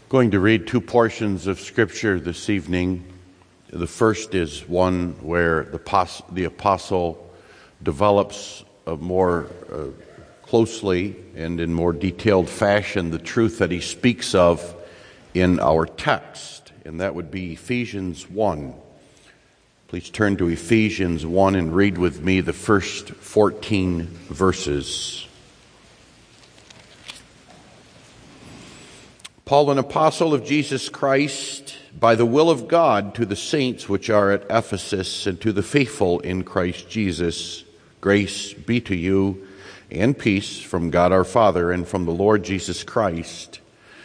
Going to read two portions of Scripture this evening. The first is one where the apostle develops more closely and in more detailed fashion the truth that he speaks of in our text, and that would be Ephesians 1. Please turn to Ephesians 1 and read with me the first 14 verses. Paul, an apostle of Jesus Christ, by the will of God, to the saints which are at Ephesus, and to the faithful in Christ Jesus, grace be to you, and peace from God our Father and from the Lord Jesus Christ.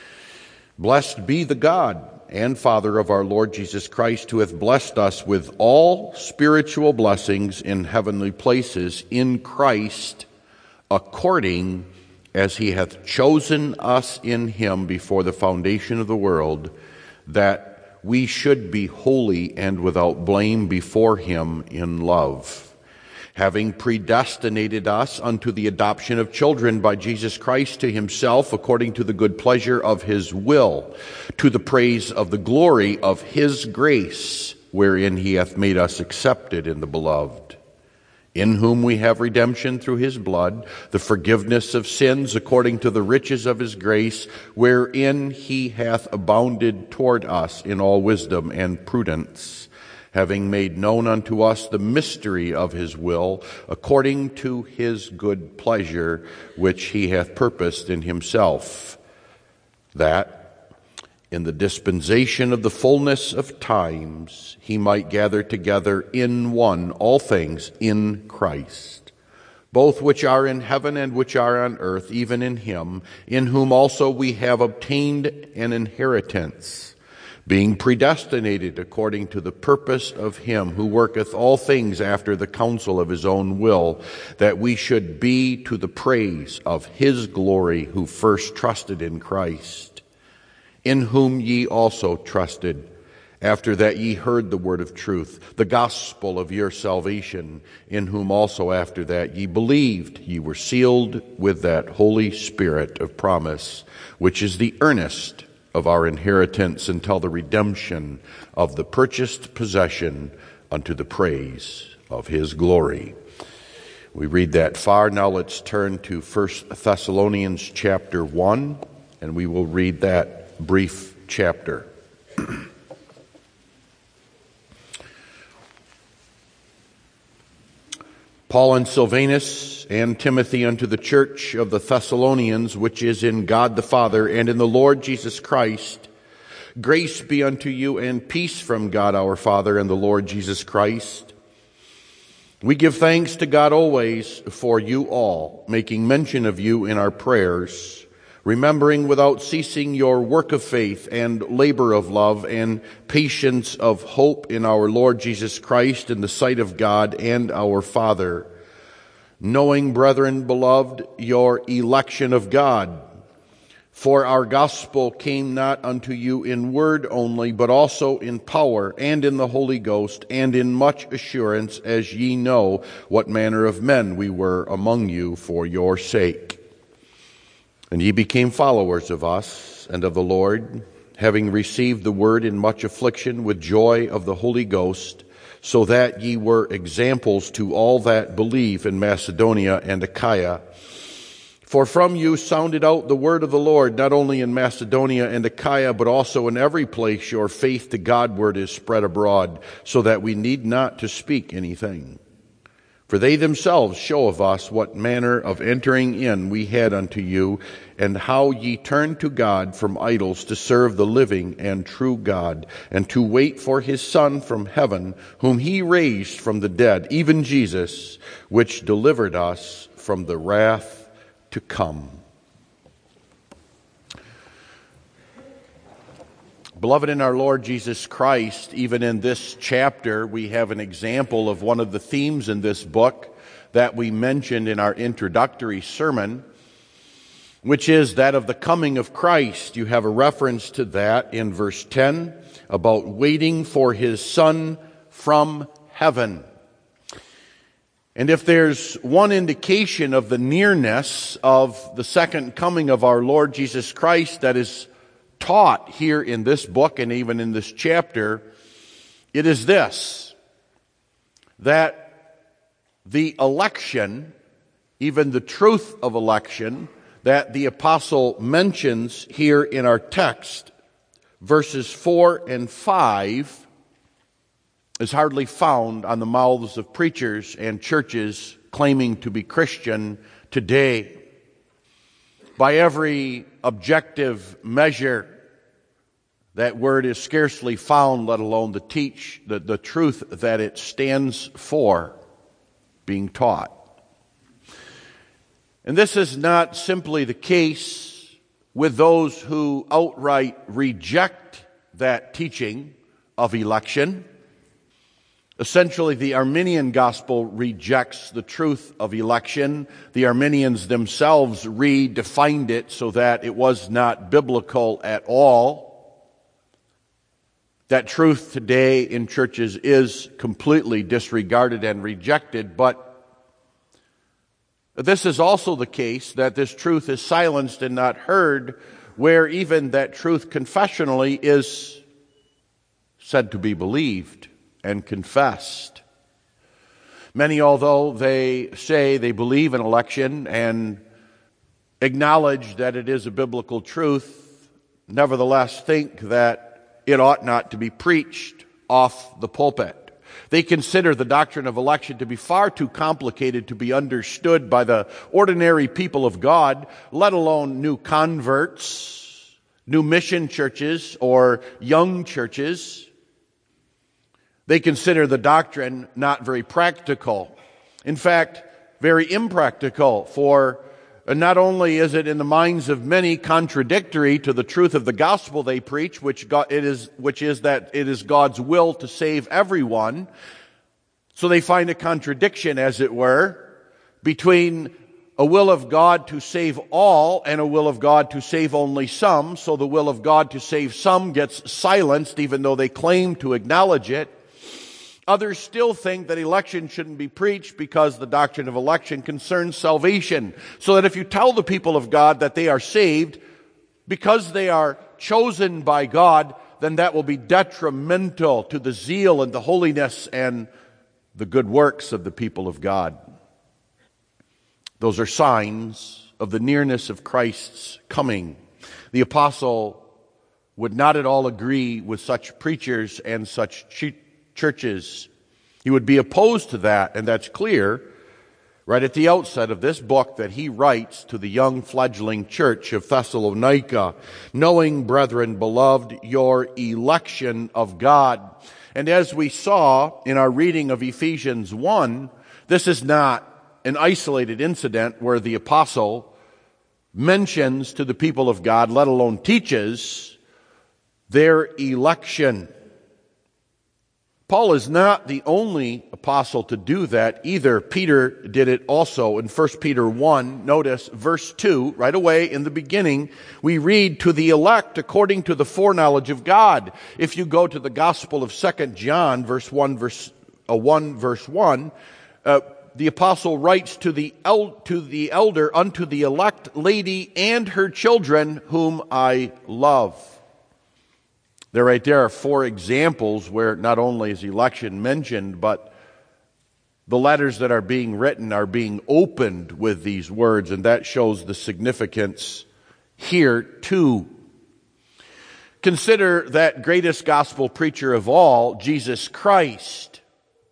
Blessed be the God and Father of our Lord Jesus Christ, who hath blessed us with all spiritual blessings in heavenly places in Christ, according as he hath chosen us in him before the foundation of the world, that we should be holy and without blame before him in love, having predestinated us unto the adoption of children by Jesus Christ to himself, according to the good pleasure of his will, to the praise of the glory of his grace, wherein he hath made us accepted in the beloved, in whom we have redemption through his blood, the forgiveness of sins according to the riches of his grace, wherein he hath abounded toward us in all wisdom and prudence, having made known unto us the mystery of his will, according to his good pleasure, which he hath purposed in himself, that in the dispensation of the fullness of times he might gather together in one all things in Christ, both which are in heaven and which are on earth, even in him, in whom also we have obtained an inheritance, being predestinated according to the purpose of him who worketh all things after the counsel of his own will, that we should be to the praise of his glory, who first trusted in Christ, in whom ye also trusted, after that ye heard the word of truth, the gospel of your salvation, in whom also after that ye believed, ye were sealed with that Holy Spirit of promise, which is the earnest of our inheritance until the redemption of the purchased possession unto the praise of his glory. We read that far. Now let's turn to 1 Thessalonians chapter 1, and we will read that brief chapter. Paul and Silvanus and Timothy unto the church of the Thessalonians, which is in God the Father and in the Lord Jesus Christ, grace be unto you and peace from God our Father and the Lord Jesus Christ. We give thanks to God always for you all, making mention of you in our prayers, remembering without ceasing your work of faith and labor of love and patience of hope in our Lord Jesus Christ in the sight of God and our Father, knowing, brethren beloved, your election of God. For our gospel came not unto you in word only, but also in power and in the Holy Ghost and in much assurance, as ye know what manner of men we were among you for your sake. And ye became followers of us and of the Lord, having received the word in much affliction with joy of the Holy Ghost, so that ye were examples to all that believe in Macedonia and Achaia. For from you sounded out the word of the Lord, not only in Macedonia and Achaia, but also in every place your faith to Godward is spread abroad, so that we need not to speak anything. For they themselves show of us what manner of entering in we had unto you, and how ye turned to God from idols to serve the living and true God, and to wait for his Son from heaven, whom he raised from the dead, even Jesus, which delivered us from the wrath to come. Beloved in our Lord Jesus Christ, even in this chapter, we have an example of one of the themes in this book that we mentioned in our introductory sermon, which is that of the coming of Christ. You have a reference to that in verse 10 about waiting for his Son from heaven. And if there's one indication of the nearness of the second coming of our Lord Jesus Christ that is taught here in this book and even in this chapter, it is this, that the election, even the truth of election that the apostle mentions here in our text, verses 4 and 5, is hardly found on the mouths of preachers and churches claiming to be Christian today. By every objective measure, that word is scarcely found, let alone the truth that it stands for being taught. And this is not simply the case with those who outright reject that teaching of election. Essentially, the Arminian gospel rejects the truth of election. The Arminians themselves redefined it so that it was not biblical at all. That truth today in churches is completely disregarded and rejected, but this is also the case that this truth is silenced and not heard, where even that truth confessionally is said to be believed and confessed. Many, although they say they believe in election and acknowledge that it is a biblical truth, nevertheless think that it ought not to be preached off the pulpit. They consider the doctrine of election to be far too complicated to be understood by the ordinary people of God, let alone new converts, new mission churches, or young churches. They consider the doctrine not very practical. In fact, very impractical, for not only is it in the minds of many contradictory to the truth of the gospel they preach, which is that it is God's will to save everyone. So they find a contradiction, as it were, between a will of God to save all and a will of God to save only some. So the will of God to save some gets silenced, even though they claim to acknowledge it. Others still think that election shouldn't be preached because the doctrine of election concerns salvation. So that if you tell the people of God that they are saved because they are chosen by God, then that will be detrimental to the zeal and the holiness and the good works of the people of God. Those are signs of the nearness of Christ's coming. The apostle would not at all agree with such preachers and such churches. He would be opposed to that, and that's clear right at the outset of this book that he writes to the young fledgling church of Thessalonica, knowing, brethren, beloved, your election of God. And as we saw in our reading of Ephesians 1, this is not an isolated incident where the apostle mentions to the people of God, let alone teaches, their election. Paul is not the only apostle to do that either. Peter did it also in 1 Peter 1. Notice verse 2, right away in the beginning, we read, to the elect according to the foreknowledge of God. If you go to the Gospel of 2 John, verse 1, the apostle writes to the elder, unto the elect lady and her children, whom I love. There are 4 examples where not only is election mentioned, but the letters that are being written are being opened with these words, and that shows the significance here too. Consider that greatest gospel preacher of all, Jesus Christ.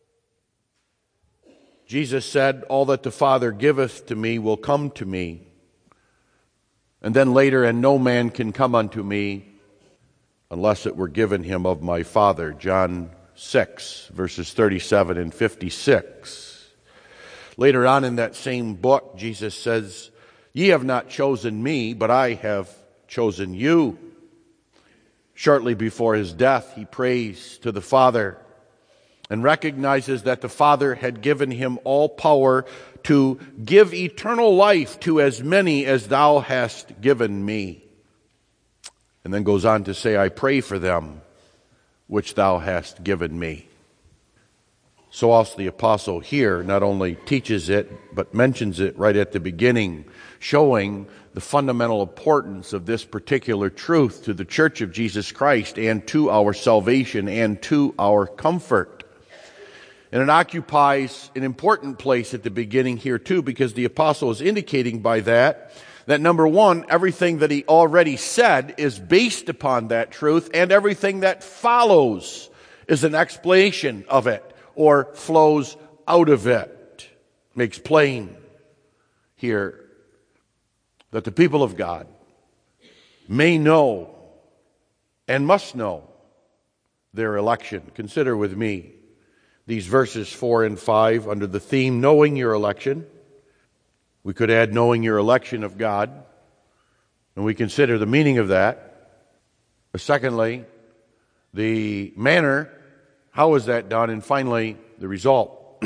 Jesus said, all that the Father giveth to me will come to me. And then later, and no man can come unto me unless it were given him of my Father. John 6, verses 37 and 56. Later on in that same book, Jesus says, ye have not chosen me, but I have chosen you. Shortly before his death, he prays to the Father and recognizes that the Father had given him all power to give eternal life to as many as thou hast given me. And then goes on to say, I pray for them which thou hast given me. So also the apostle here not only teaches it, but mentions it right at the beginning, showing the fundamental importance of this particular truth to the Church of Jesus Christ and to our salvation and to our comfort. And it occupies an important place at the beginning here too, because the apostle is indicating by that number one, everything that he already said is based upon that truth, and everything that follows is an explanation of it or flows out of it. Makes plain here that the people of God may know and must know their election. Consider with me these verses 4 and 5 under the theme, knowing your election. We could add knowing your election of God, and we consider the meaning of that. Secondly, the manner, how is that done? And finally, the result.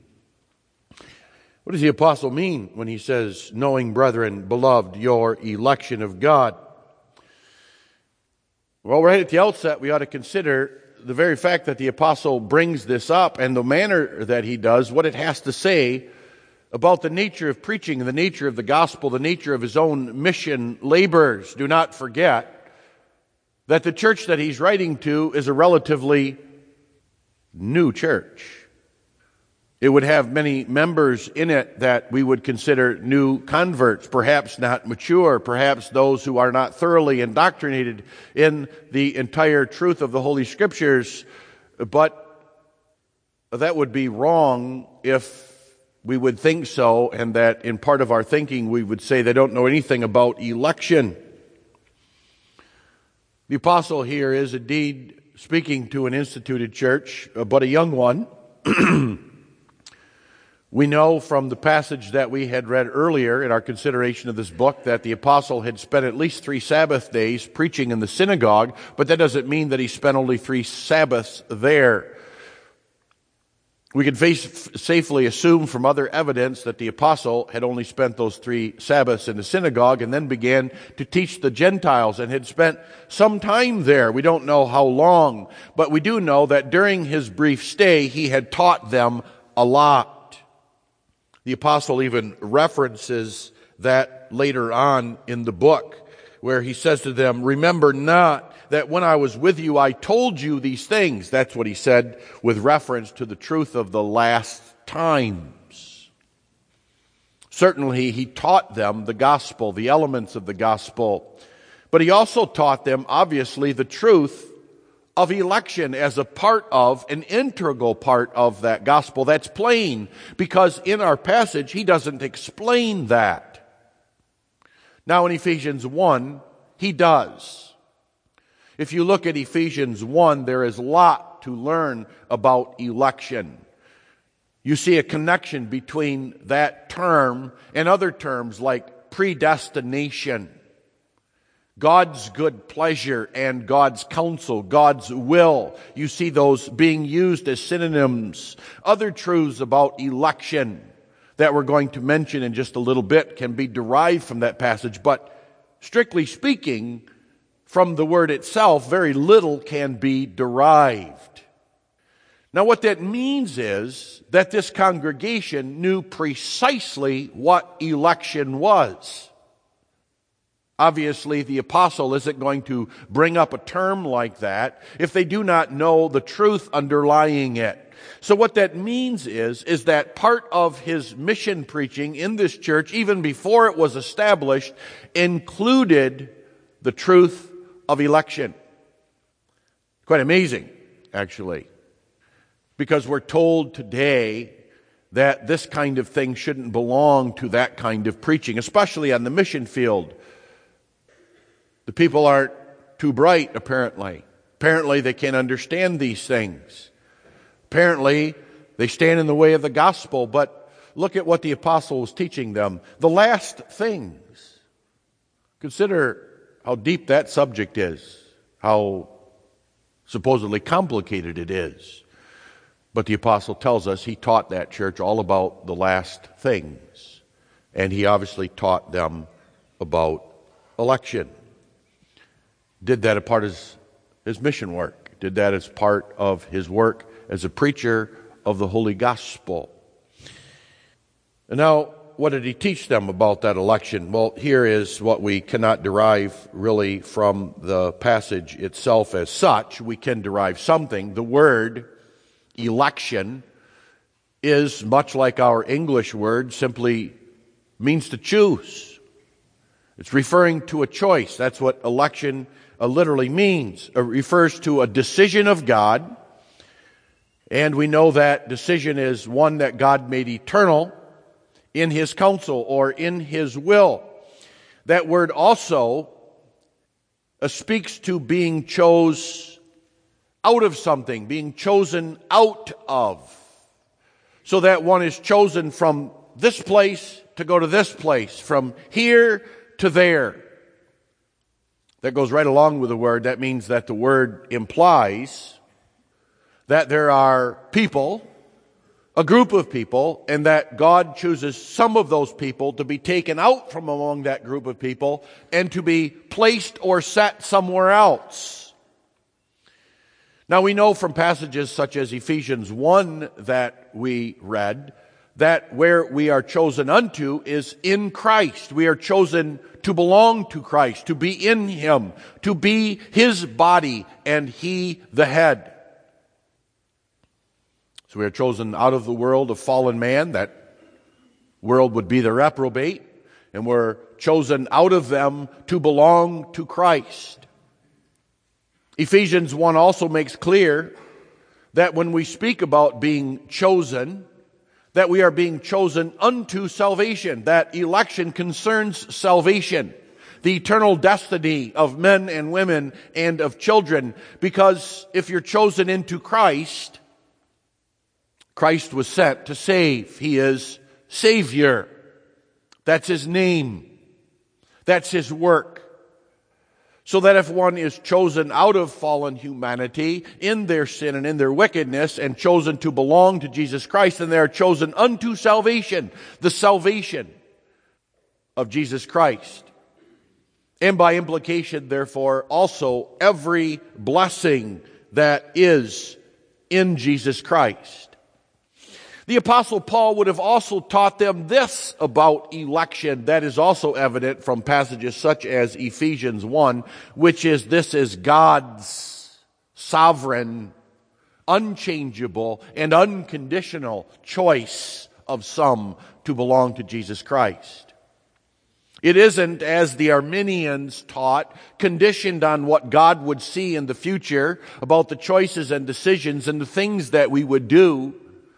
What does the apostle mean when he says, knowing, brethren, beloved, your election of God? Well, right at the outset, we ought to consider the very fact that the apostle brings this up and the manner that he does, what it has to say about the nature of preaching and the nature of the gospel, the nature of his own mission labors. Do not forget that the church that he's writing to is a relatively new church. It would have many members in it that we would consider new converts, perhaps not mature, perhaps those who are not thoroughly indoctrinated in the entire truth of the Holy Scriptures. But that would be wrong if we would think so, and that in part of our thinking we would say they don't know anything about election. The apostle here is indeed speaking to an instituted church, but a young one. We know from the passage that we had read earlier in our consideration of this book that the apostle had spent at least 3 Sabbath days preaching in the synagogue, but that doesn't mean that he spent only 3 Sabbaths there. We can safely assume from other evidence that the apostle had only spent those 3 Sabbaths in the synagogue and then began to teach the Gentiles and had spent some time there. We don't know how long, but we do know that during his brief stay, he had taught them a lot. The apostle even references that later on in the book, where he says to them, remember not that when I was with you, I told you these things. That's what he said with reference to the truth of the last times. Certainly, he taught them the gospel, the elements of the gospel. But he also taught them, obviously, the truth of election as a part of, an integral part of that gospel. That's plain, because in our passage, he doesn't explain that. Now in Ephesians 1, he does. If you look at Ephesians 1, there is a lot to learn about election. You see a connection between that term and other terms like predestination, God's good pleasure and God's counsel, God's will. You see those being used as synonyms. Other truths about election that we're going to mention in just a little bit can be derived from that passage, but strictly speaking, from the word itself, very little can be derived. Now, what that means is that this congregation knew precisely what election was. Obviously, the apostle isn't going to bring up a term like that if they do not know the truth underlying it. So what that means is that part of his mission preaching in this church, even before it was established, included the truth of election. Quite amazing, actually, because we're told today that this kind of thing shouldn't belong to that kind of preaching, especially on the mission field. The people aren't too bright, apparently. Apparently, they can't understand these things. Apparently, they stand in the way of the gospel, but look at what the apostle was teaching them. The last things. Consider how deep that subject is, how supposedly complicated it is. But the apostle tells us he taught that church all about the last things. And he obviously taught them about election. Did that as part of his mission work. Did that as part of his work as a preacher of the Holy Gospel. And now, what did he teach them about that election? Well, here is what we cannot derive really from the passage itself as such. We can derive something. The word election is, much like our English word, simply means to choose. It's referring to a choice. That's what election literally means. It refers to a decision of God, and we know that decision is one that God made eternal in His counsel or in His will. That word also speaks to being chose out of something, being chosen out of. So that one is chosen from this place to go to this place, from here to there. That goes right along with the word. That means that the word implies that there are people, a group of people, and that God chooses some of those people to be taken out from among that group of people and to be placed or set somewhere else. Now we know from passages such as Ephesians 1 that we read that where we are chosen unto is in Christ. We are chosen to belong to Christ, to be in Him, to be His body and He the head. So we are chosen out of the world of fallen man. That world would be the reprobate. And we're chosen out of them to belong to Christ. Ephesians 1 also makes clear that when we speak about being chosen, that we are being chosen unto salvation. That election concerns salvation, the eternal destiny of men and women and of children. Because if you're chosen into Christ, Christ was sent to save. He is Savior. That's His name. That's His work. So that if one is chosen out of fallen humanity in their sin and in their wickedness and chosen to belong to Jesus Christ, then they are chosen unto salvation, the salvation of Jesus Christ. And by implication, therefore, also every blessing that is in Jesus Christ. The Apostle Paul would have also taught them this about election that is also evident from passages such as Ephesians 1, which is this is God's sovereign, unchangeable, and unconditional choice of some to belong to Jesus Christ. It isn't, as the Arminians taught, conditioned on what God would see in the future about the choices and decisions and the things that we would do.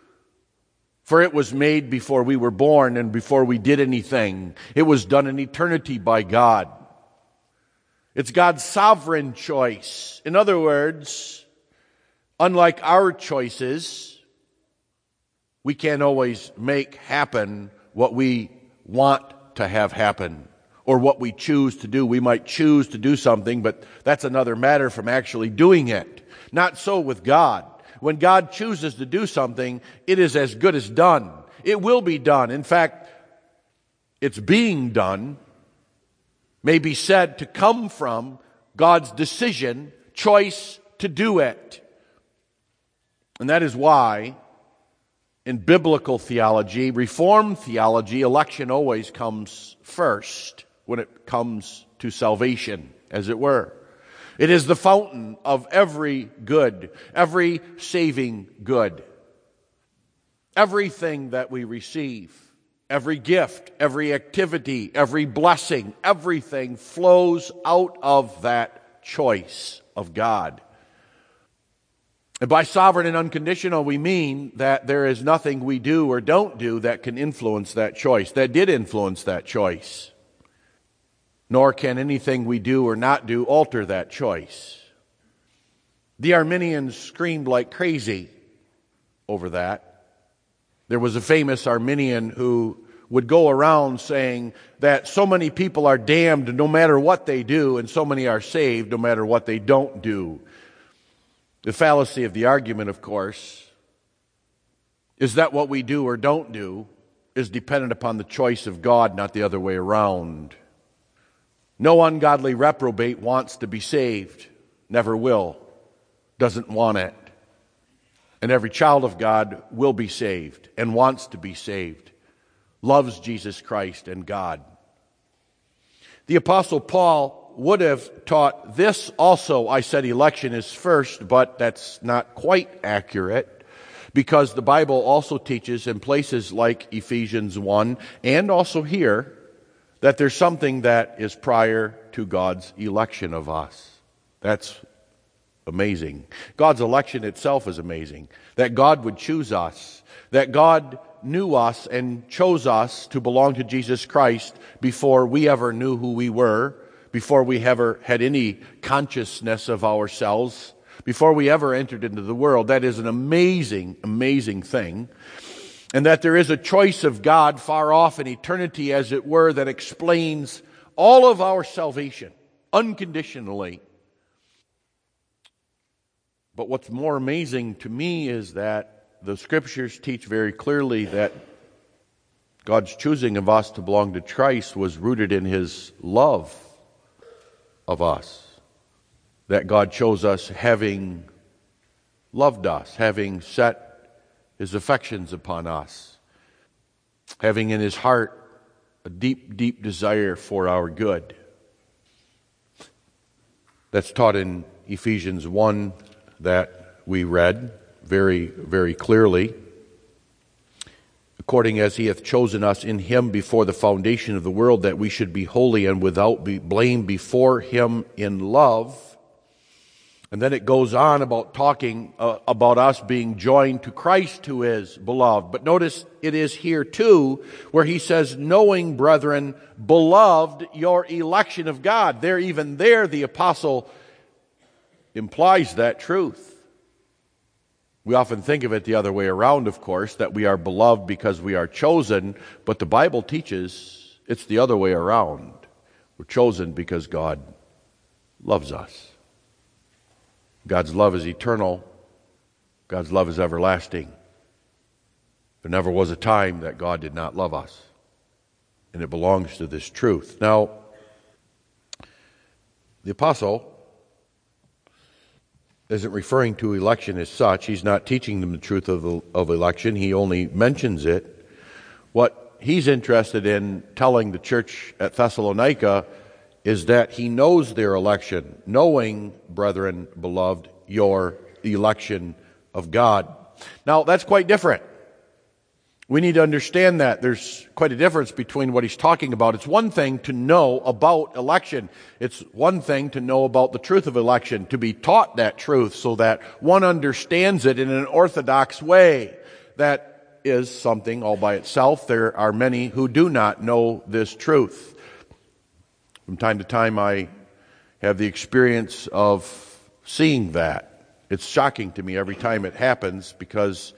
For it was made before we were born and before we did anything. It was done in eternity by God. It's God's sovereign choice. In other words, unlike our choices, we can't always make happen what we want to have happen or what we choose to do. We might choose to do something, but that's another matter from actually doing it. Not so with God. When God chooses to do something, it is as good as done. It will be done. In fact, it's being done may be said to come from God's decision, choice to do it. And that is why in biblical theology, Reformed theology, election always comes first when it comes to salvation, as it were. It is the fountain of every good, every saving good. Everything that we receive, every gift, every activity, every blessing, everything flows out of that choice of God. And by sovereign and unconditional, we mean that there is nothing we do or don't do that can influence that choice, that did influence that choice. Nor can anything we do or not do alter that choice. The Arminians screamed like crazy over that. There was a famous Arminian who would go around saying that so many people are damned no matter what they do, and so many are saved no matter what they don't do. The fallacy of the argument, of course, is that what we do or don't do is dependent upon the choice of God, not the other way around. No ungodly reprobate wants to be saved, never will, doesn't want it. And every child of God will be saved and wants to be saved, loves Jesus Christ and God. The Apostle Paul would have taught this also. I said election is first, but that's not quite accurate, because the Bible also teaches in places like Ephesians 1 and also here that there's something that is prior to God's election of us. That's amazing. God's election itself is amazing. That God would choose us, that God knew us and chose us to belong to Jesus Christ before we ever knew who we were, before we ever had any consciousness of ourselves, before we ever entered into the world. That is an amazing, amazing thing. And that there is a choice of God far off in eternity, as it were, that explains all of our salvation unconditionally. But what's more amazing to me is that the Scriptures teach very clearly that God's choosing of us to belong to Christ was rooted in His love of us. That God chose us having loved us, having set His affections upon us, having in His heart a deep, deep desire for our good. That's taught in Ephesians 1 that we read very, very clearly. According as He hath chosen us in Him before the foundation of the world, that we should be holy and without blame before Him in love. And then it goes on about talking about us being joined to Christ, who is beloved. But notice it is here too where he says, knowing, brethren, beloved, your election of God. Even there, the apostle implies that truth. We often think of it the other way around, of course, that we are beloved because we are chosen. But the Bible teaches it's the other way around. We're chosen because God loves us. God's love is eternal. God's love is everlasting. There never was a time that God did not love us. And it belongs to this truth. Now, the apostle isn't referring to election as such. He's not teaching them the truth of election. He only mentions it. What he's interested in telling the church at Thessalonica is that he knows their election, knowing, brethren, beloved, your election of God. Now, that's quite different. We need to understand that. There's quite a difference between what he's talking about. It's one thing to know about election. It's one thing to know about the truth of election, to be taught that truth so that one understands it in an orthodox way. That is something all by itself. There are many who do not know this truth. From time to time, I have the experience of seeing that. It's shocking to me every time it happens, because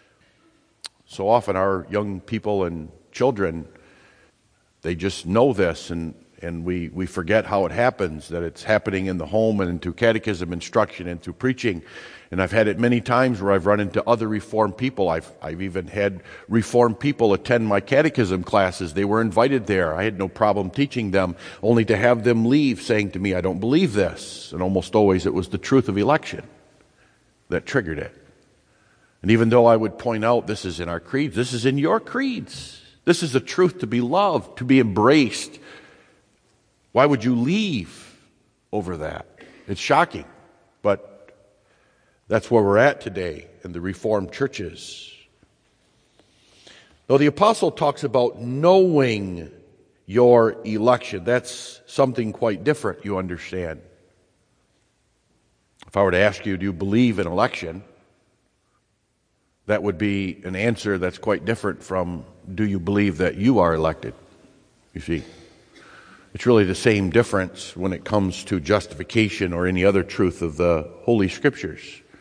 so often our young people and children, they just know this, and we forget how it happens, that it's happening in the home and through catechism instruction and through preaching. And I've had it many times where I've run into other Reformed people. I've even had Reformed people attend my catechism classes. They were invited there. I had no problem teaching them, only to have them leave saying to me, I don't believe this. And almost always it was the truth of election that triggered it. And even though I would point out, this is in our creeds, this is in your creeds. This is the truth to be loved, to be embraced. Why would you leave over that? It's shocking, but that's where we're at today in the Reformed churches. Though the apostle talks about knowing your election, that's something quite different, you understand. If I were to ask you, do you believe in election? That would be an answer that's quite different from, do you believe that you are elected? You see, it's really the same difference when it comes to justification or any other truth of the Holy Scriptures.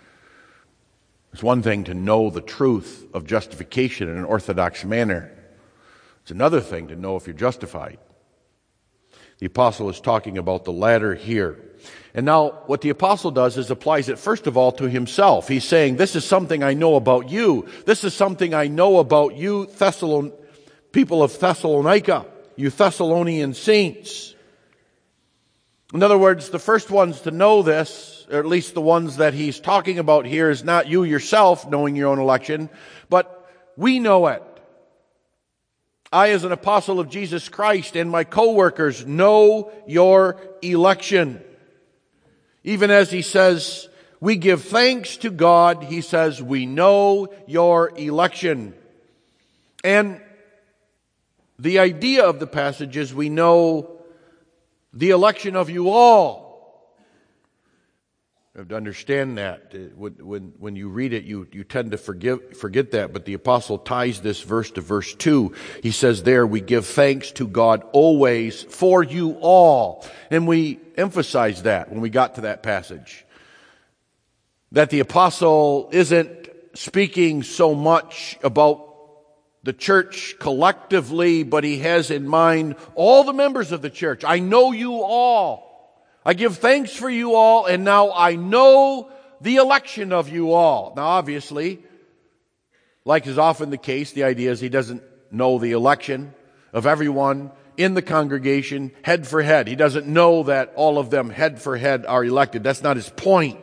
It's one thing to know the truth of justification in an orthodox manner. It's another thing to know if you're justified. The apostle is talking about the latter here. And now what the apostle does is applies it first of all to himself. He's saying, this is something I know about you. This is something I know about you, people of Thessalonica, you Thessalonian saints. In other words, the first ones to know this or at least the ones that he's talking about here, is not you yourself knowing your own election, but we know it. I, as an apostle of Jesus Christ, and my co-workers know your election. Even as he says, we give thanks to God, he says, we know your election. And the idea of the passage is we know the election of you all. You have to understand that. When you read it, you tend to forget that. But the apostle ties this verse to verse 2. He says there, we give thanks to God always for you all. And we emphasize that when we got to that passage. That the apostle isn't speaking so much about the church collectively, but he has in mind all the members of the church. I know you all. I give thanks for you all, and now I know the election of you all. Now, obviously, like is often the case, the idea is he doesn't know the election of everyone in the congregation head for head. He doesn't know that all of them head for head are elected. That's not his point.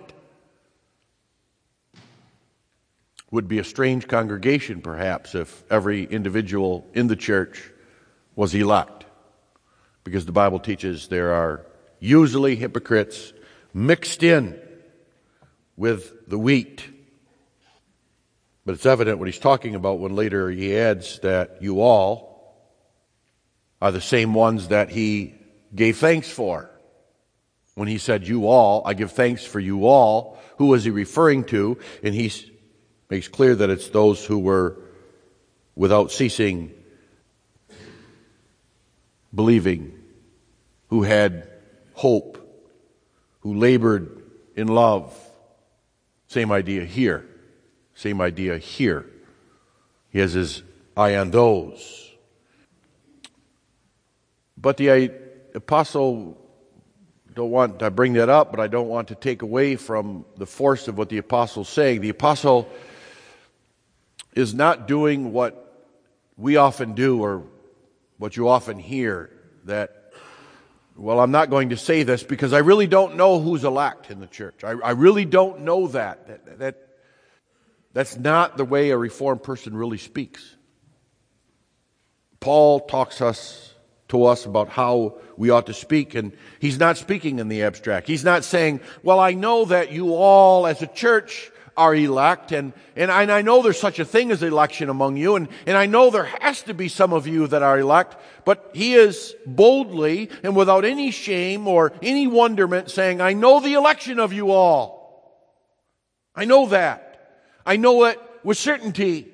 Would be a strange congregation, perhaps, if every individual in the church was elect. Because the Bible teaches there are usually hypocrites mixed in with the wheat. But it's evident what he's talking about when later he adds that you all are the same ones that he gave thanks for. When he said you all, I give thanks for you all, who was he referring to? And he makes clear that it's those who were without ceasing believing, who had hope, who labored in love. Same idea here. Same idea here. He has his eye on those. But the apostle, I bring that up, but I don't want to take away from the force of what the apostle's saying. The apostle is not doing what we often do, or what you often hear, that, well, I'm not going to say this because I really don't know who's elect in the church. I really don't know that. That's not the way a Reformed person really speaks. Paul talks to us about how we ought to speak, and he's not speaking in the abstract. He's not saying, well, I know that you all as a church are elect, and I know there's such a thing as election among you, and I know there has to be some of you that are elect, but he is boldly and without any shame or any wonderment saying, I know the election of you all. I know that. I know it with certainty.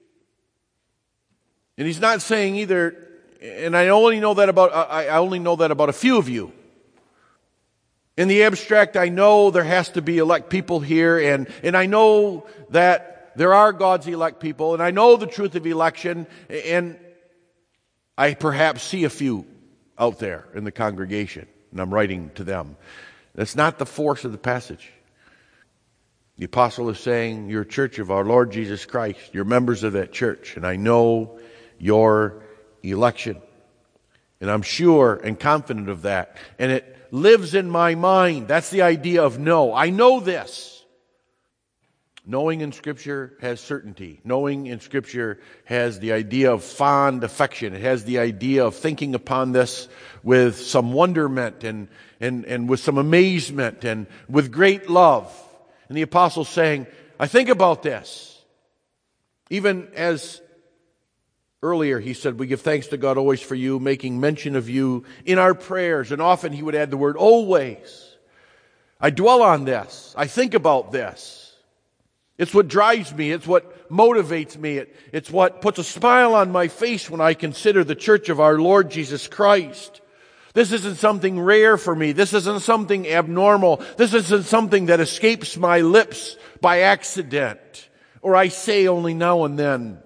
And he's not saying either, and I only know that about a few of you. In the abstract, I know there has to be elect people here, and I know that there are God's elect people, and I know the truth of election, and I perhaps see a few out there in the congregation, and I'm writing to them. That's not the force of the passage. The apostle is saying, you're a church of our Lord Jesus Christ. You're members of that church, and I know your election. And I'm sure and confident of that. And it lives in my mind. That's the idea of know. I know this. Knowing in Scripture has certainty. Knowing in Scripture has the idea of fond affection. It has the idea of thinking upon this with some wonderment and with some amazement and with great love. And the apostle's saying, I think about this. Even as earlier he said, we give thanks to God always for you, making mention of you in our prayers. And often he would add the word always. I dwell on this. I think about this. It's what drives me. It's what motivates me. It's what puts a smile on my face when I consider the church of our Lord Jesus Christ. This isn't something rare for me. This isn't something abnormal. This isn't something that escapes my lips by accident, or I say only now and then.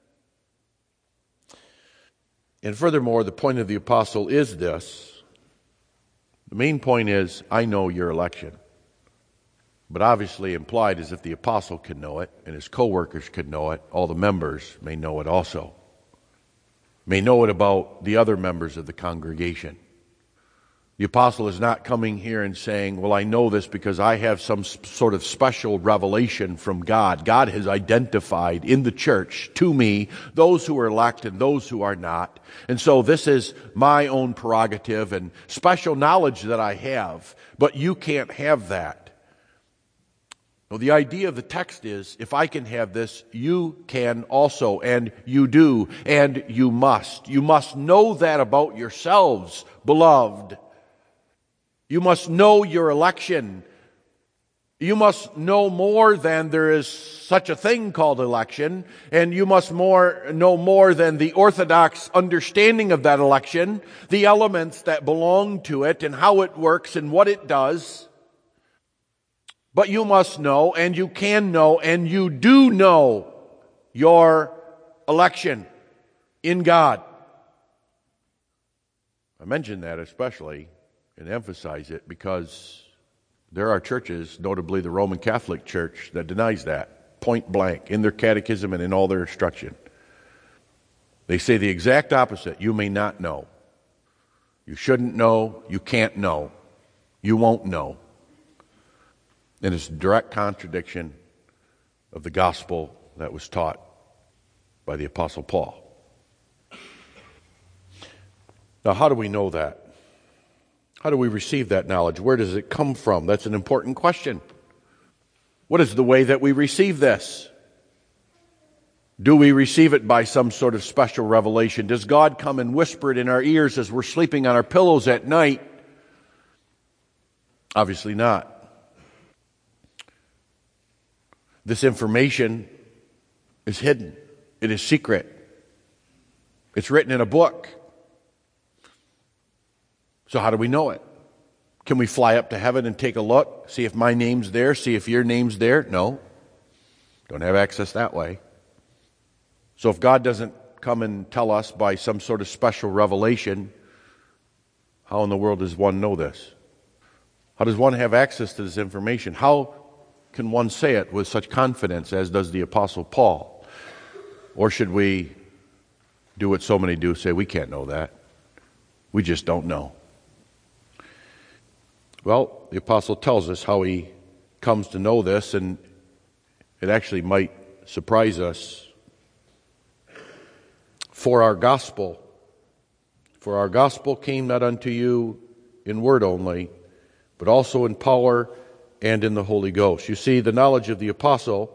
And furthermore, the point of the apostle is this. The main point is, I know your election. But obviously implied is if the apostle can know it, and his co-workers can know it, all the members may know it also. May know it about the other members of the congregation. The apostle is not coming here and saying, well, I know this because I have some sort of special revelation from God. God has identified in the church to me those who are elect and those who are not. And so this is my own prerogative and special knowledge that I have, but you can't have that. Well, the idea of the text is, if I can have this, you can also, and you do, and you must. You must know that about yourselves, beloved. You must know your election. You must know more than there is such a thing called election, and you must know more than the orthodox understanding of that election, the elements that belong to it, and how it works and what it does. But you must know, and you can know, and you do know your election in God. I mention that especially and emphasize it because there are churches, notably the Roman Catholic Church, that denies that, point blank, in their catechism and in all their instruction. They say the exact opposite. You may not know. You shouldn't know. You can't know. You won't know. And it's a direct contradiction of the gospel that was taught by the Apostle Paul. Now, how do we know that? How do we receive that knowledge? Where does it come from? That's an important question. What is the way that we receive this? Do we receive it by some sort of special revelation? Does God come and whisper it in our ears as we're sleeping on our pillows at night? Obviously not. This information is hidden. It is secret. It's written in a book. So how do we know it? Can we fly up to heaven and take a look, see if my name's there, see if your name's there? No. Don't have access that way. So if God doesn't come and tell us by some sort of special revelation, how in the world does one know this? How does one have access to this information? How can one say it with such confidence as does the Apostle Paul? Or should we do what so many do, say we can't know that? We just don't know. Well, the apostle tells us how he comes to know this, and it actually might surprise us. For our gospel came not unto you in word only, but also in power and in the Holy Ghost. You see, the knowledge of the apostle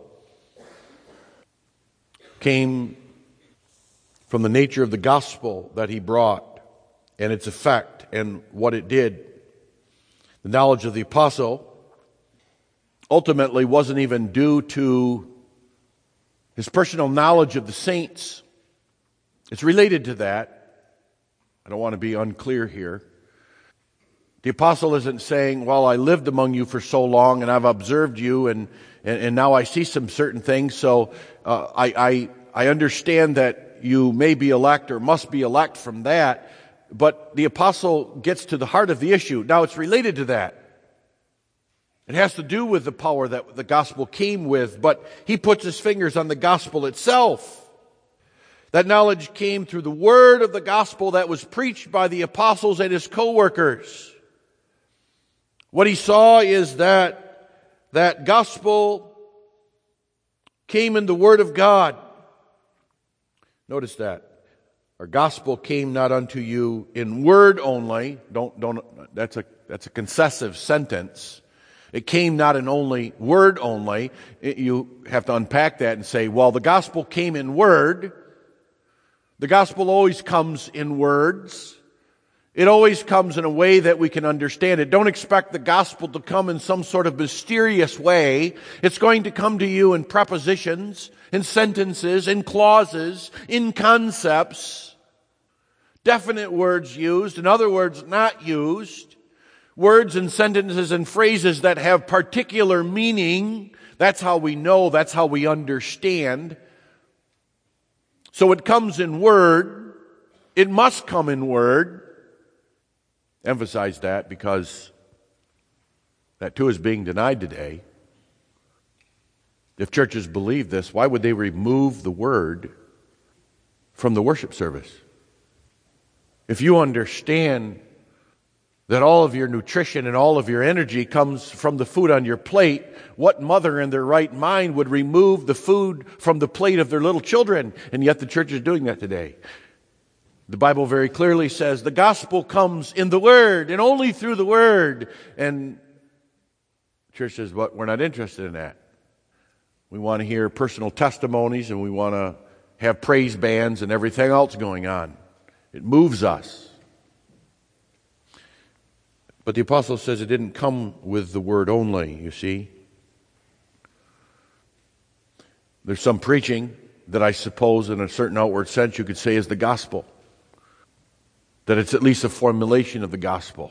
came from the nature of the gospel that he brought and its effect and what it did. The knowledge of the apostle ultimately wasn't even due to his personal knowledge of the saints. It's related to that. I don't want to be unclear here. The apostle isn't saying, well, I lived among you for so long and I've observed you and now I see some certain things, so I understand that you may be elect or must be elect from that. But the apostle gets to the heart of the issue. Now, it's related to that. It has to do with the power that the gospel came with, but he puts his fingers on the gospel itself. That knowledge came through the word of the gospel that was preached by the apostles and his co-workers. What he saw is that gospel came in the word of God. Notice that. Our gospel came not unto you in word only. That's a concessive sentence. It came not in only word only. You have to unpack that and say, well, the gospel came in word. The gospel always comes in words. It always comes in a way that we can understand it. Don't expect the gospel to come in some sort of mysterious way. It's going to come to you in prepositions, in sentences, in clauses, in concepts. Definite words used, in other words, not used. Words and sentences and phrases that have particular meaning. That's how we know, that's how we understand. So it comes in word. It must come in word. Emphasize that because that too is being denied today. If churches believe this, why would they remove the word from the worship service? If you understand that all of your nutrition and all of your energy comes from the food on your plate, what mother in their right mind would remove the food from the plate of their little children? And yet the church is doing that today. The Bible very clearly says the gospel comes in the Word and only through the Word. And the church says, but we're not interested in that. We want to hear personal testimonies and we want to have praise bands and everything else going on. It moves us. But the apostle says it didn't come with the Word only, you see. There's some preaching that I suppose in a certain outward sense you could say is the gospel. That it's at least a formulation of the gospel.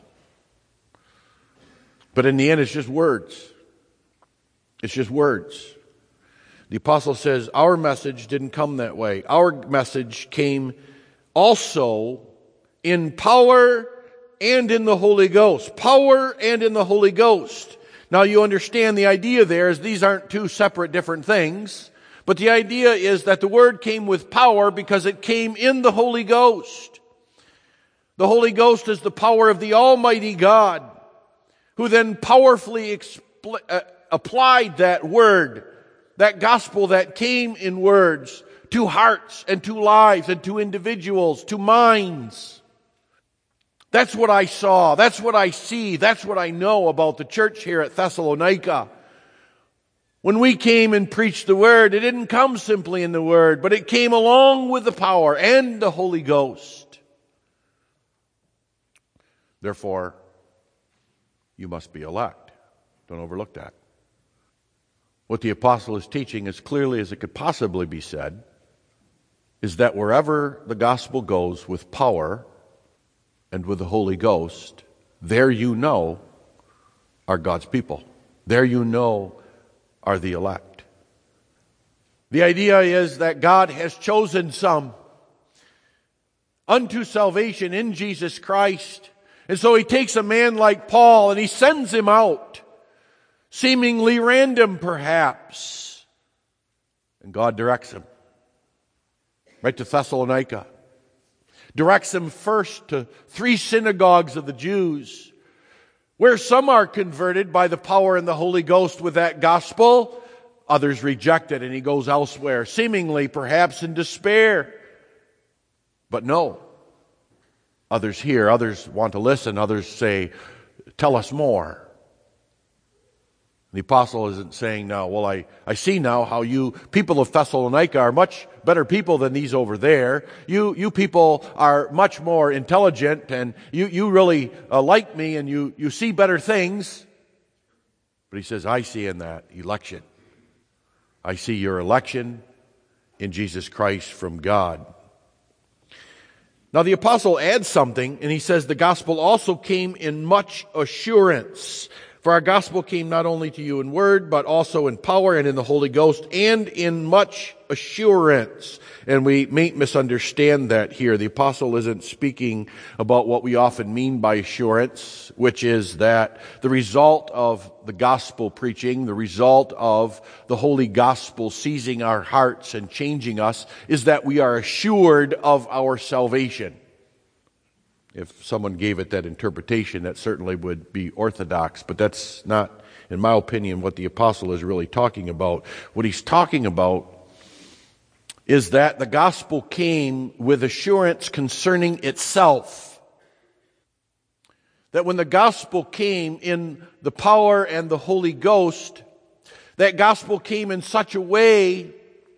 But in the end, it's just words. It's just words. The apostle says our message didn't come that way. Our message came also in power and in the Holy Ghost. Power and in the Holy Ghost. Now you understand the idea there is these aren't two separate different things. But the idea is that the Word came with power because it came in the Holy Ghost. The Holy Ghost is the power of the Almighty God, who then powerfully applied that Word, that gospel that came in words, to hearts and to lives and to individuals, to minds. That's what I saw. That's what I see. That's what I know about the church here at Thessalonica. When we came and preached the Word, it didn't come simply in the Word, but it came along with the power and the Holy Ghost. Therefore, you must be elect. Don't overlook that. What the apostle is teaching, as clearly as it could possibly be said, is that wherever the gospel goes with power and with the Holy Ghost, there you know are God's people. There you know are the elect. The idea is that God has chosen some unto salvation in Jesus Christ. And so he takes a man like Paul and he sends him out, seemingly random perhaps. And God directs him right to Thessalonica. Directs him first to 3 synagogues of the Jews, where some are converted by the power and the Holy Ghost with that gospel, others reject it, and he goes elsewhere, seemingly perhaps in despair. But no. Others hear, others want to listen, others say, tell us more. The apostle isn't saying now, well, I see now how you people of Thessalonica are much better people than these over there. You people are much more intelligent and you really like me and you see better things. But he says, I see in that election. I see your election in Jesus Christ from God. Now the apostle adds something and he says the gospel also came in much assurance. For our gospel came not only to you in word, but also in power and in the Holy Ghost and in much assurance. And we may misunderstand that here. The apostle isn't speaking about what we often mean by assurance, which is that the result of the gospel preaching, the result of the holy gospel seizing our hearts and changing us, is that we are assured of our salvation. If someone gave it that interpretation, that certainly would be orthodox, but that's not, in my opinion, what the apostle is really talking about. What he's talking about is that the gospel came with assurance concerning itself. That when the gospel came in the power and the Holy Ghost, that gospel came in such a way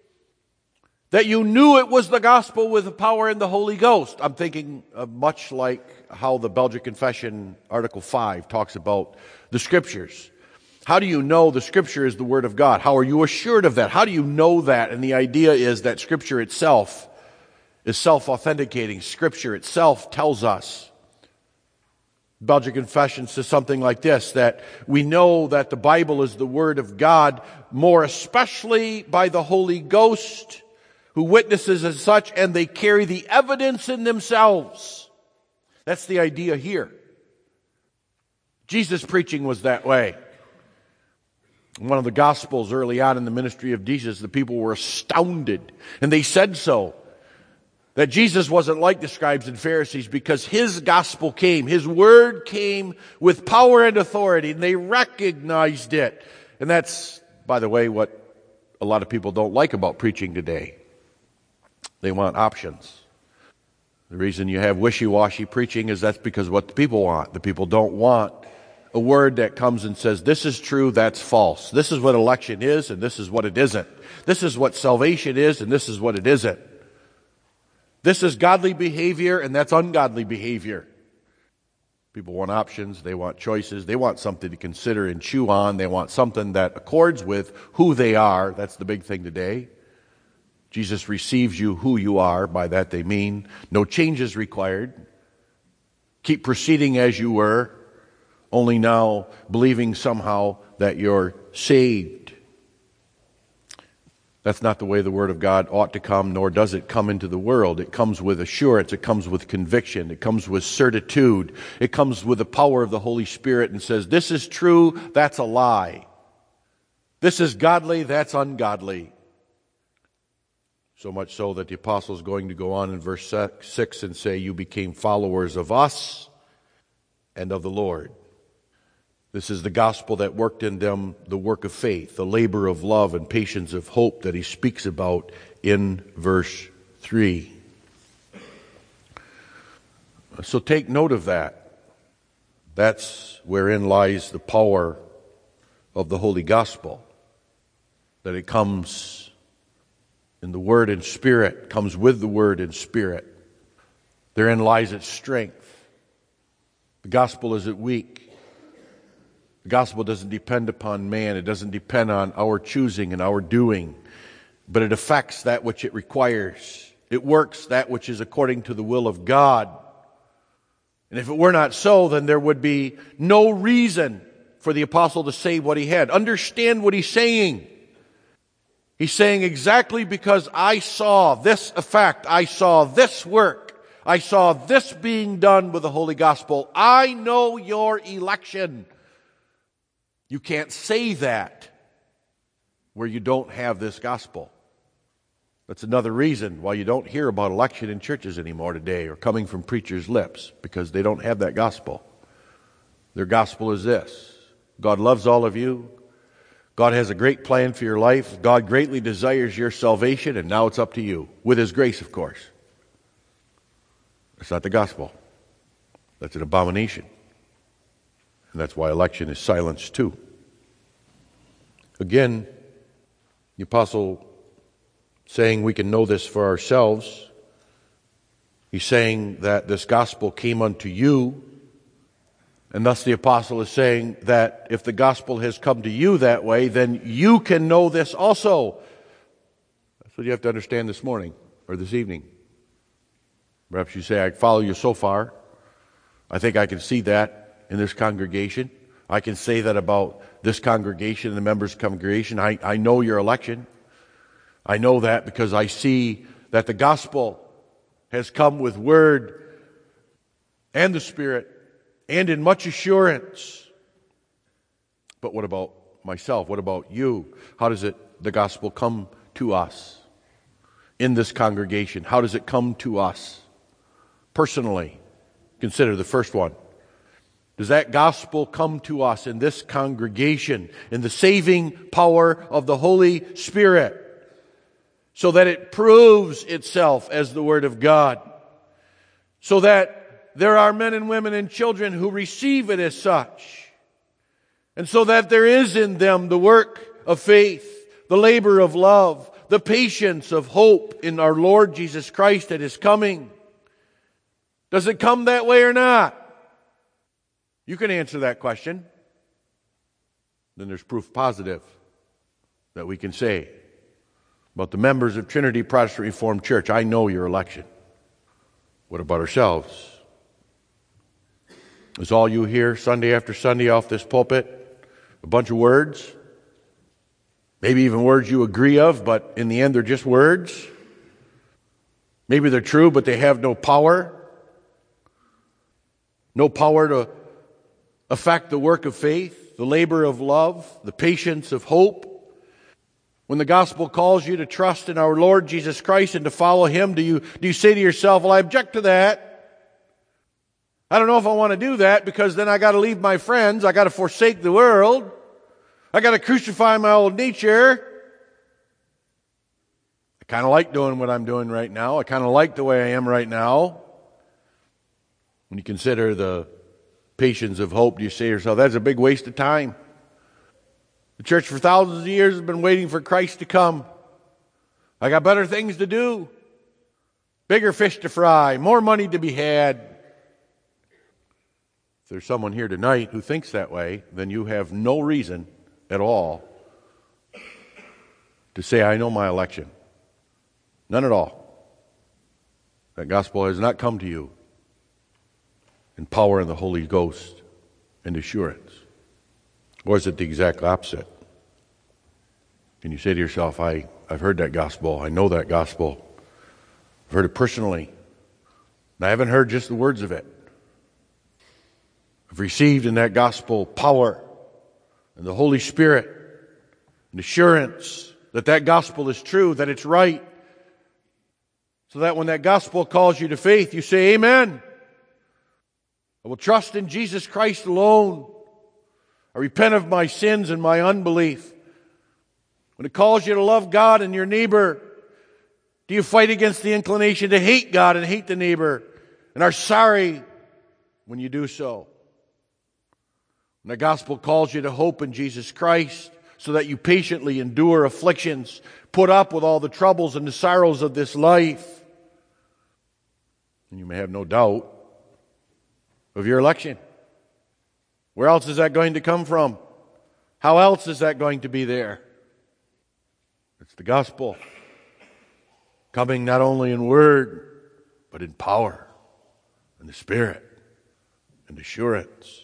that you knew it was the gospel with the power and the Holy Ghost. I'm thinking much like how the Belgic Confession, Article 5, talks about the Scriptures. How do you know the Scripture is the Word of God? How are you assured of that? How do you know that? And the idea is that Scripture itself is self-authenticating. Scripture itself tells us. Belgic Confession says something like this, that we know that the Bible is the Word of God, more especially by the Holy Ghost, who witnesses as such, and they carry the evidence in themselves. That's the idea here. Jesus' preaching was that way. In one of the Gospels early on in the ministry of Jesus, the people were astounded, and they said so. That Jesus wasn't like the scribes and Pharisees because his gospel came, his word came with power and authority, and they recognized it. And that's, by the way, what a lot of people don't like about preaching today. They want options. The reason you have wishy-washy preaching is that's because what the people want. The people don't want a word that comes and says, this is true, that's false. This is what election is, and this is what it isn't. This is what salvation is, and this is what it isn't. This is godly behavior, and that's ungodly behavior. People want options, they want choices, they want something to consider and chew on, they want something that accords with who they are. That's the big thing today. Jesus receives you who you are. By that they mean no changes required. Keep proceeding as you were, only now believing somehow that you're saved. That's not the way the Word of God ought to come, nor does it come into the world. It comes with assurance, it comes with conviction, it comes with certitude, it comes with the power of the Holy Spirit and says, this is true, that's a lie. This is godly, that's ungodly. So much so that the apostle is going to go on in verse 6 and say, you became followers of us and of the Lord. This is the gospel that worked in them the work of faith, the labor of love and patience of hope that he speaks about in verse 3. So take note of that. That's wherein lies the power of the Holy Gospel. That it comes in the Word and Spirit, comes with the Word and Spirit. Therein lies its strength. The gospel isn't weak. The gospel doesn't depend upon man. It doesn't depend on our choosing and our doing. But it affects that which it requires. It works that which is according to the will of God. And if it were not so, then there would be no reason for the apostle to say what he had. Understand what he's saying. He's saying exactly because I saw this effect, I saw this work, I saw this being done with the Holy Gospel, I know your election. You can't say that where you don't have this gospel. That's another reason why you don't hear about election in churches anymore today or coming from preachers' lips, because they don't have that gospel. Their gospel is this: God loves all of you. God has a great plan for your life. God greatly desires your salvation, and now it's up to you. With His grace, of course. That's not the gospel. That's an abomination. And that's why election is silenced too. Again, the apostle saying we can know this for ourselves. He's saying that this gospel came unto you. And thus the apostle is saying that if the gospel has come to you that way, then you can know this also. That's what you have to understand this morning or this evening. Perhaps you say, I follow you so far. I think I can see that in this congregation. I can say that about this congregation and the members of the congregation. I know your election. I know that because I see that the gospel has come with word and the Spirit and in much assurance. But what about myself? What about you? How does the gospel come to us in this congregation? How does it come to us personally? Consider the first one. Does that gospel come to us in this congregation in the saving power of the Holy Spirit, so that it proves itself as the Word of God, so that there are men and women and children who receive it as such, and so that there is in them the work of faith, the labor of love, the patience of hope in our Lord Jesus Christ at His coming? Does it come that way or not? You can answer that question. Then there's proof positive that we can say about the members of Trinity Protestant Reformed Church. I know your election. What about ourselves? Is all you hear Sunday after Sunday off this pulpit a bunch of words? Maybe even words you agree of, but in the end they're just words? Maybe they're true, but they have no power. No power to affect the work of faith, the labor of love, the patience of hope. When the gospel calls you to trust in our Lord Jesus Christ and to follow Him, do you say to yourself, well, I object to that. I don't know if I want to do that because then I got to leave my friends. I got to forsake the world. I got to crucify my old nature. I kind of like doing what I'm doing right now. I kind of like the way I am right now. When you consider the patience of hope, you say to yourself, that's a big waste of time. The church for thousands of years has been waiting for Christ to come. I got better things to do. Bigger fish to fry. More money to be had. If there's someone here tonight who thinks that way, then you have no reason at all to say, I know my election. None at all. That gospel has not come to you in power in the Holy Ghost and assurance. Or is it the exact opposite? And you say to yourself, I've heard that gospel. I know that gospel. I've heard it personally. And I haven't heard just the words of it. I've received in that gospel power and the Holy Spirit and assurance that that gospel is true, that it's right. So that when that gospel calls you to faith, you say, Amen. I will trust in Jesus Christ alone. I repent of my sins and my unbelief. When it calls you to love God and your neighbor, do you fight against the inclination to hate God and hate the neighbor and are sorry when you do so? When the gospel calls you to hope in Jesus Christ so that you patiently endure afflictions, put up with all the troubles and the sorrows of this life, and you may have no doubt of your election. Where else is that going to come from? How else is that going to be there? It's the gospel. Coming not only in word, but in power, and the Spirit, and assurance.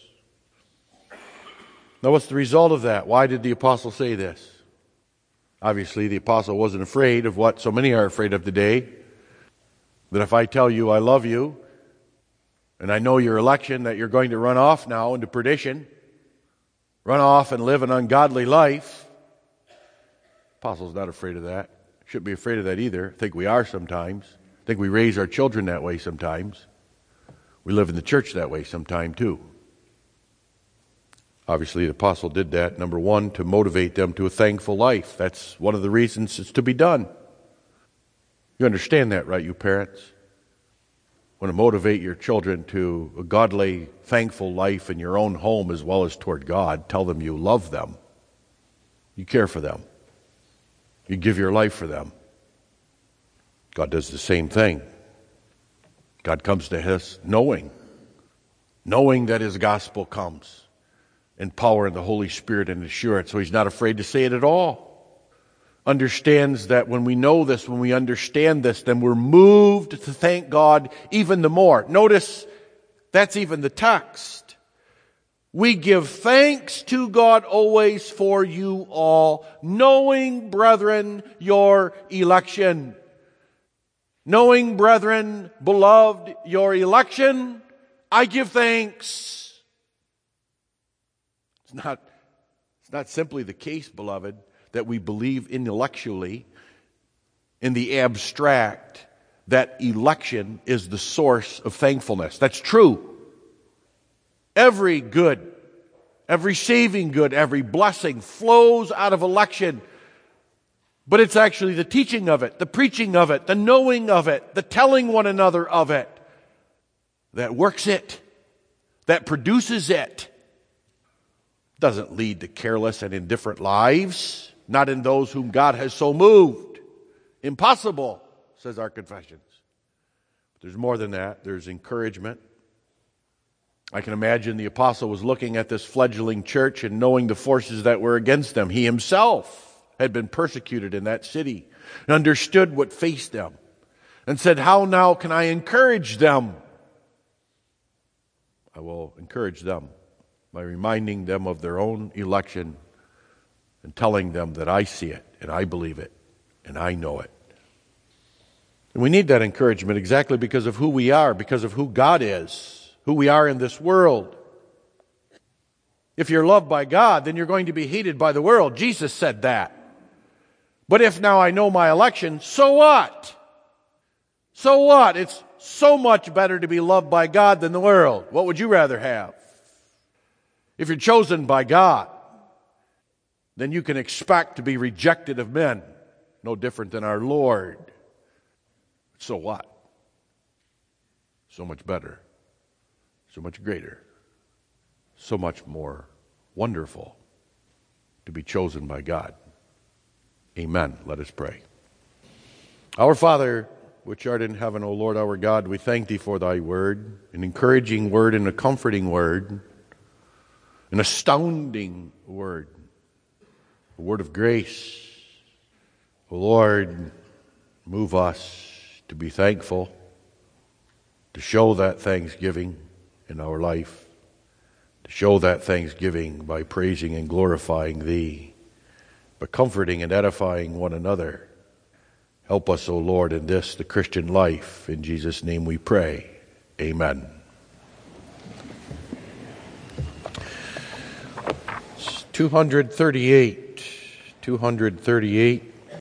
Now what's the result of that? Why did the apostle say this? Obviously the apostle wasn't afraid of what so many are afraid of today. That if I tell you I love you, and I know your election, that you're going to run off now into perdition, run off and live an ungodly life. The apostle's not afraid of that. Shouldn't be afraid of that either. I think we are sometimes. I think we raise our children that way sometimes. We live in the church that way sometime too. Obviously, the apostle did that, number one, to motivate them to a thankful life. That's one of the reasons it's to be done. You understand that, right, you parents? Want to motivate your children to a godly, thankful life in your own home as well as toward God. Tell them you love them. You care for them. You give your life for them. God does the same thing. God comes to us knowing that His gospel comes in power in the Holy Spirit and assurance. So He's not afraid to say it at all. Understands that when we know this, when we understand this, then we're moved to thank God even the more. Notice, that's even the text. We give thanks to God always for you all, knowing, brethren, your election. Knowing, brethren, beloved, your election, I give thanks. It's not simply the case, beloved, that we believe intellectually, in the abstract, that election is the source of thankfulness. That's true. Every good, every saving good, every blessing flows out of election. But it's actually the teaching of it, the preaching of it, the knowing of it, the telling one another of it, that works it, that produces it. Doesn't lead to careless and indifferent lives. Not in those whom God has so moved. Impossible, says our confessions. But there's more than that. There's encouragement. I can imagine the apostle was looking at this fledgling church and knowing the forces that were against them. He himself had been persecuted in that city and understood what faced them and said, how now can I encourage them? I will encourage them by reminding them of their own election and telling them that I see it, and I believe it, and I know it. And we need that encouragement exactly because of who we are, because of who God is, who we are in this world. If you're loved by God, then you're going to be hated by the world. Jesus said that. But if now I know my election, so what? So what? It's so much better to be loved by God than the world. What would you rather have? If you're chosen by God, then you can expect to be rejected of men. No different than our Lord. So what? So much better. So much greater. So much more wonderful to be chosen by God. Amen. Let us pray. Our Father, which art in heaven, O Lord our God, we thank thee for thy word, an encouraging word and a comforting word, an astounding word, a word of grace. O Lord, move us to be thankful, to show that thanksgiving in our life, to show that thanksgiving by praising and glorifying thee, by comforting and edifying one another. Help us, O Lord, in this, the Christian life. In Jesus' name we pray. Amen. It's 238.